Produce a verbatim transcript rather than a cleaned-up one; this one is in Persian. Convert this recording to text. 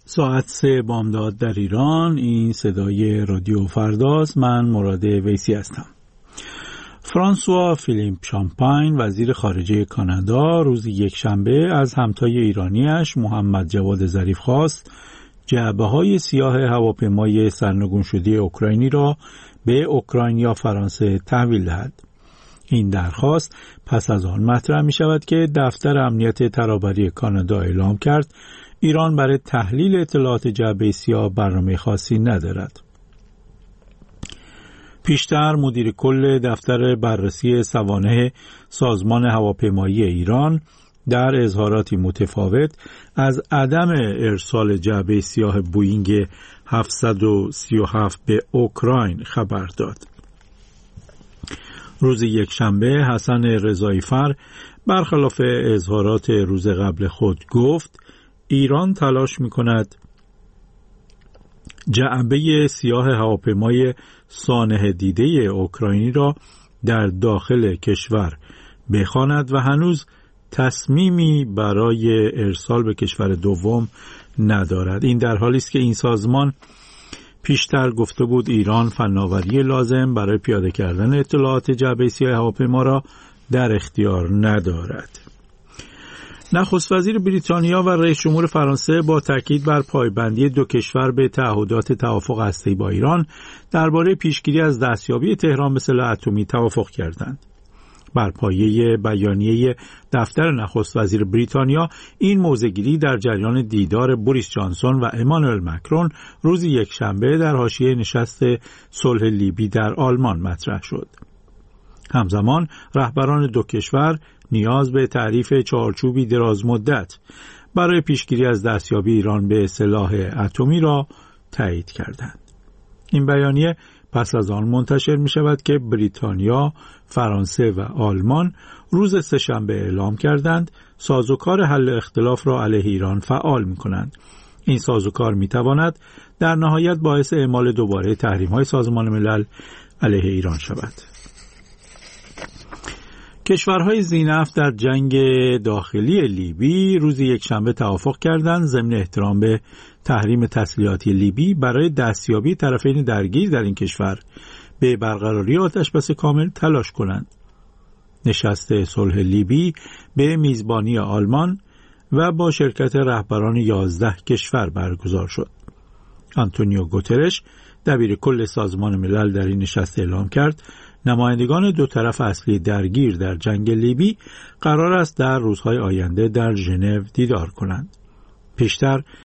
ساعت سه بامداد در ایران. این صدای رادیو فرداست. من مراد ویسی هستم. فرانسوا فیلیپ شامپاین وزیر خارجه کانادا روز یکشنبه از همتای ایرانیش محمد جواد ظریف خواست جعبه‌های سیاه هواپیمای سرنگون شده اوکراینی را به اوکراین یا فرانسه تحویل دهد. این درخواست پس از آن مطرح می شود که دفتر امنیت ترابری کانادا اعلام کرد ایران برای تحلیل اطلاعات جعبه سیاه برنامه خاصی ندارد. پیشتر مدیر کل دفتر بررسی سوانح سازمان هواپیمایی ایران در اظهاراتی متفاوت از عدم ارسال جعبه سیاه بوئینگ هفتصد و سی و هفت به اوکراین خبر داد. روز یکشنبه حسن رضایی‌فر برخلاف اظهارات روز قبل خود گفت ایران تلاش می‌کند جعبه سیاه هواپیمای سانح دیده اوکراینی را در داخل کشور بخواند و هنوز تصمیمی برای ارسال به کشور دوم ندارد. این در حالی است که این سازمان پیشتر گفته بود ایران فناوری لازم برای پیاده کردن اطلاعات جعبه سیاه هواپیما را در اختیار ندارد. نخست وزیر بریتانیا و رئیس جمهور فرانسه با تاکید بر پایبندی دو کشور به تعهدات توافق هسته‌ای با ایران درباره پیشگیری از دستیابی تهران به سلاح اتمی توافق کردند. بر پایه بیانیه دفتر نخست وزیر بریتانیا این موضع‌گیری در جریان دیدار بوریس جانسون و امانوئل مکرون روز یکشنبه در حاشیه نشست صلح لیبی در آلمان مطرح شد. همزمان رهبران دو کشور نیاز به تعریف چارچوبی دراز مدت برای پیشگیری از دستیابی ایران به سلاح اتمی را تایید کردند. این بیانیه پس از آن منتشر می شود که بریتانیا، فرانسه و آلمان روز سه‌شنبه اعلام کردند سازوکار حل اختلاف را علیه ایران فعال می کنند. این سازوکار می تواند در نهایت باعث اعمال دوباره تحریم‌های سازمان ملل علیه ایران شود. کشورهای ذی‌نفط در جنگ داخلی لیبی روز یکشنبه توافق کردند ضمن احترام به تحریم تسلیحاتی لیبی برای دستیابی طرفین درگیر در این کشور به برقراری آتشبس کامل تلاش کنند. نشست صلح لیبی به میزبانی آلمان و با شرکت رهبران یازده کشور برگزار شد. آنتونیو گوترش دبیر کل سازمان ملل در این نشست اعلام کرد نمایندگان دو طرف اصلی درگیر در جنگ لیبی قرار است در روزهای آینده در ژنو دیدار کنند. پیشتر